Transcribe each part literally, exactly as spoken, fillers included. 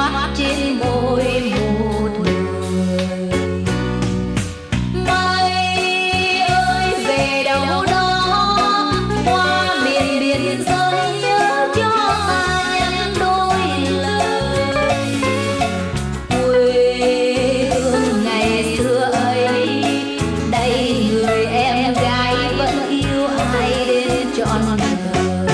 mắt trên môi một người. Mây ơi về đâu đó qua miền biên giới, nhớ cho ta nhắn đôi lời quê hương ngày xưa ấy. Đây người em gái vẫn yêu ai đến trọn đời.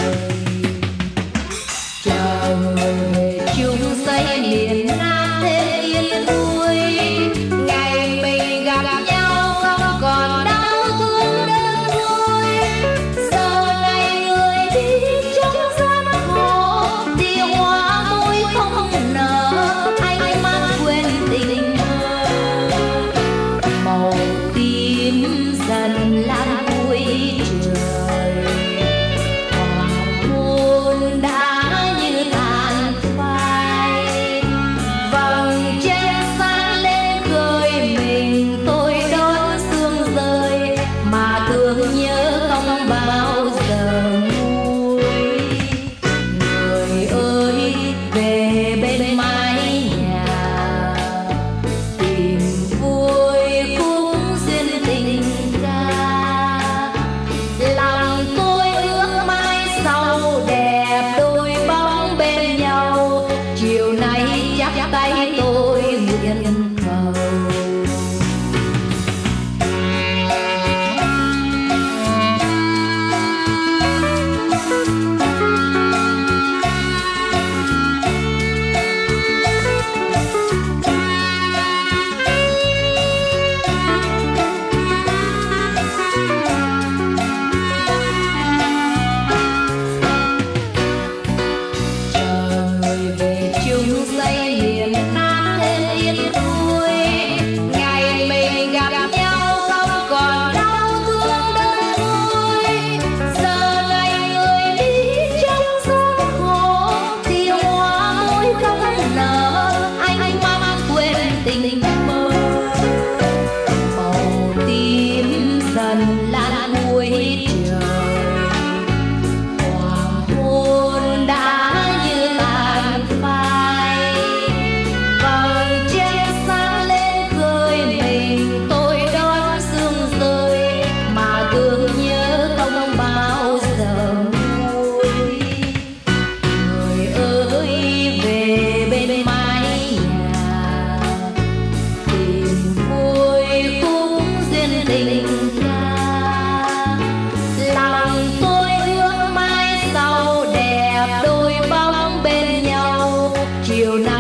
Chờ người về chung xây miền Nam thêm yên vui, ngày mình gặp nhau không còn đau thương đơn côi. Giờ này người đi trong gian khổ thì hoa môi không nở, anh mắt quên tình mơ. Màu tím dần lan cuối trời, hoàng hôn đã như tàn phai. Vầng trăng sáng lên khơi mình, tôi đón sương rơi mà thương nhớ không bao giờ nguôi. Người ơi về bên mái nhà, tìm vui cũng duyên tình ca. Lòng tôi ước mai sau đẹp đôi bóng bên nhau, chiều nay chắp tay tôi nguyện cầu. Chờ người về chung xây miền Nam thêm yên vui, ngày mình gặp nhau không còn đau thương đơn côi. Giờ này người đi trong gian khổ thì hoa môi không nở, anh mắt quên tình mơ. Màu tím dần lan cuối trời, hoàng hôn đã như tàn phai. Vầng trăng sáng lên khơi mình, tôi đón sương rơi mà thương nhớ không bao giờ nguôi. Người ơi về bên mái nhà, tìm vui cũng duyên tình ca. Lòng tôi ước mai sau đẹp đôi bóng bên nhau, chiều nay